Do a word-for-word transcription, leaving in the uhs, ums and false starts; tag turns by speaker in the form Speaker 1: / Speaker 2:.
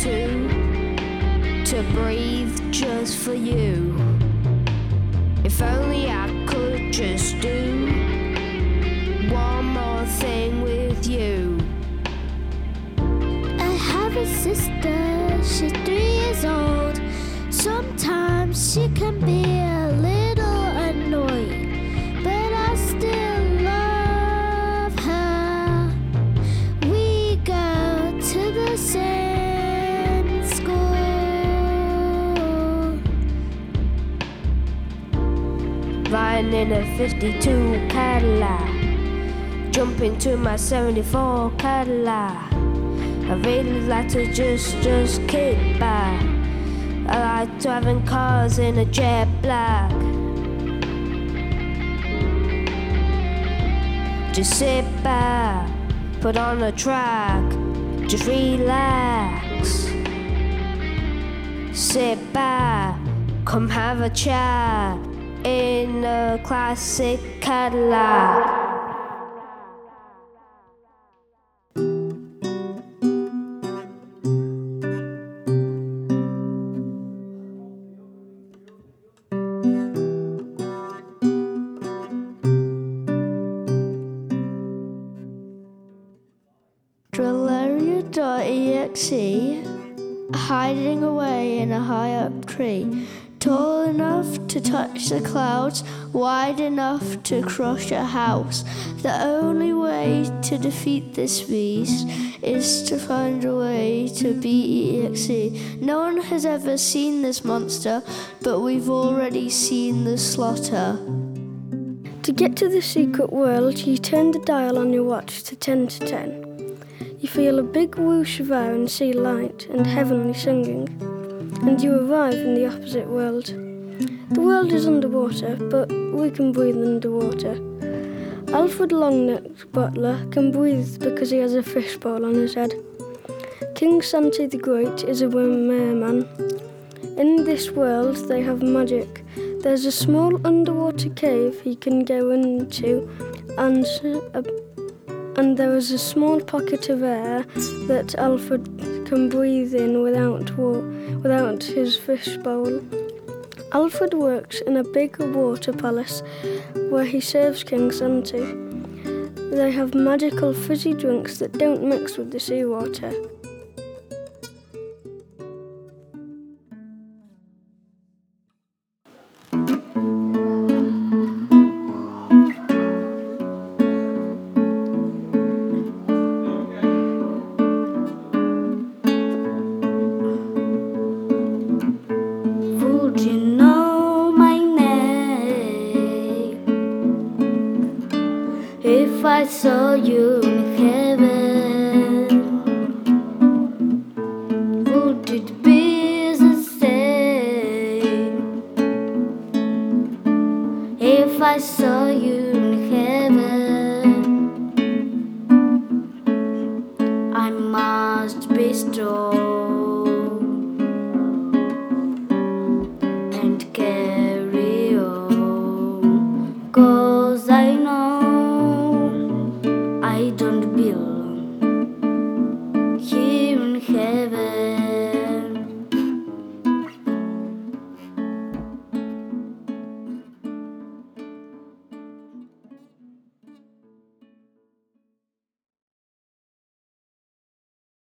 Speaker 1: two to breathe just for you. If only I could just do one more thing with you.
Speaker 2: I have a sister, she's three years old. Sometimes she can be a little annoying, but I still love her. We go to the same school.
Speaker 1: Riding in a fifty-two Cadillac, jump into my seventy-four Cadillac. I really like to just, just kick back. I like driving cars in a jet black. Just sit back, put on a track, just relax. Sit back, come have a chat in a classic Cadillac.
Speaker 2: Drillaria.exe, hiding away in a high-up tree, tall enough to touch the clouds, wide enough to crush a house. The only way to defeat this beast is to find a way to be E X E. No one has ever seen this monster, but we've already seen the slaughter.
Speaker 3: To get to the secret world, you turn the dial on your watch to ten to ten. You feel a big whoosh of air and see light and heavenly singing, and you arrive in the opposite world. The world is underwater, but we can breathe underwater. Alfred Longneck Butler can breathe because he has a fishbowl on his head. King Santi the Great is a merman. In this world they have magic. There's a small underwater cave he can go into, and a And there is a small pocket of air that Alfred can breathe in without wa- without his fishbowl. Alfred works in a big water palace where he serves King Santi. They have magical fizzy drinks that don't mix with the seawater.
Speaker 2: Would you know my name if I saw you in heaven? Would it be the same if I saw you in heaven? I must be strong and carry on, 'cause I know I don't belong.